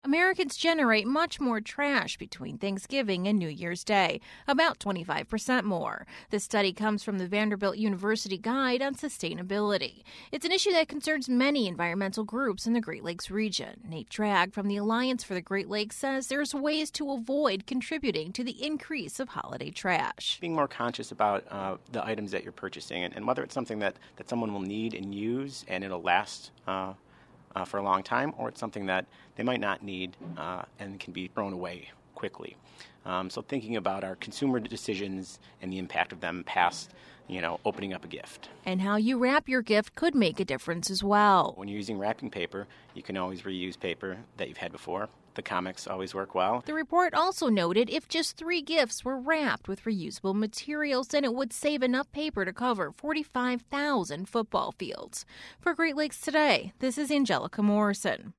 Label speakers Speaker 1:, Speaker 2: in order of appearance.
Speaker 1: Americans generate much more trash between Thanksgiving and New Year's Day, about 25% more. This study comes from the Vanderbilt University Guide on Sustainability. It's an issue that concerns many environmental groups in the Great Lakes region. Nate Tragg from the Alliance for the Great Lakes says there's ways to avoid contributing to the increase of holiday trash.
Speaker 2: Being more conscious about the items that you're purchasing and whether it's something that someone will need and use and it'll last for a long time, or it's something that they might not need and can be thrown away quickly. So thinking about our consumer decisions and the impact of them past, opening up a gift.
Speaker 1: And how you wrap your gift could make a difference as well.
Speaker 2: When you're using wrapping paper, you can always reuse paper that you've had before. The comics always work well.
Speaker 1: The report also noted if just 3 gifts were wrapped with reusable materials, then it would save enough paper to cover 45,000 football fields. For Great Lakes Today, this is Angelica Morrison.